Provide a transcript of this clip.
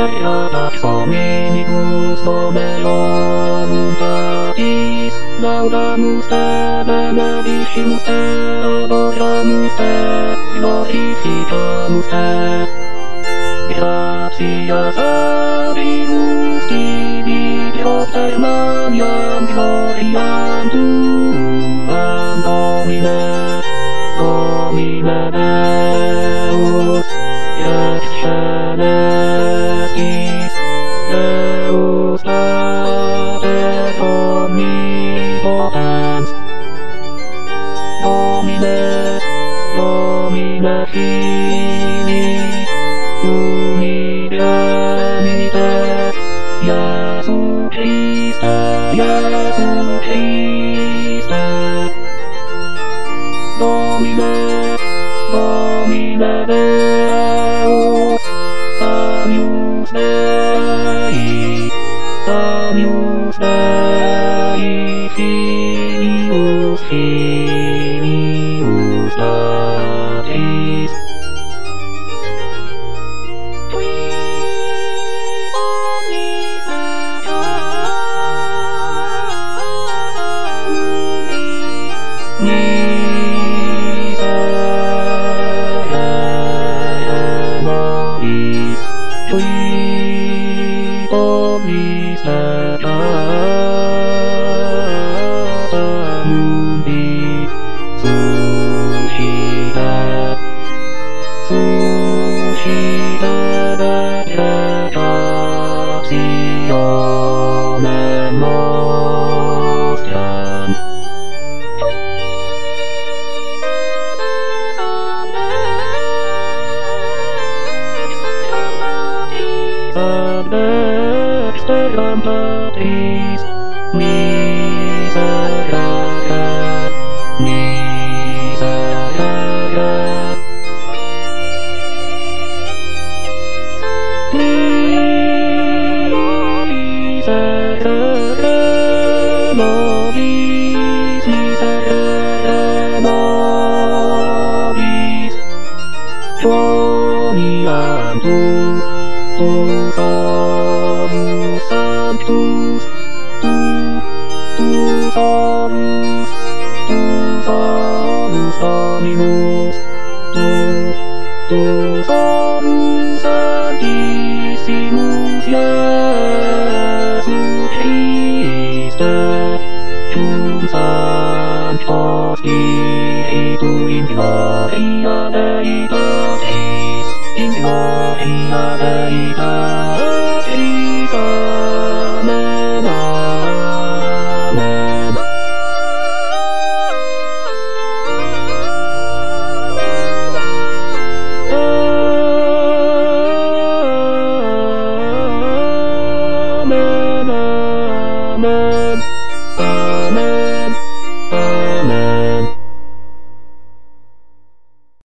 beatas hominibus Domum voluntatis, laudamus te, benedicimus te, adoramus te, glorificamus te. Gratias abimus tibi, propter maniam gloriam tuam, Domine, Domine Deus, ex celestis, Deus Pater omnipotens. Domine, Domine Fili, Unigenite, Iesu Christe, Iesu Christe. Domine, Domine Deus, Agnus Dei, Agnus Dei, Filius, Filius Patris. Qui omnis miserere nobis, qui omnis peccata mundi suscite, suscite deprecationem nostram. Ad dexteram Patris, miserere, miserere. Miserere nobis, miserere nobis. Quoniam tu salus sanctus, tu salus Dominus, tu salus sanctissimus Iesu Christe, cum sancto Spiritu in gloria Deitatis, in gloria Deitatis, amen, amen. Amen, amen.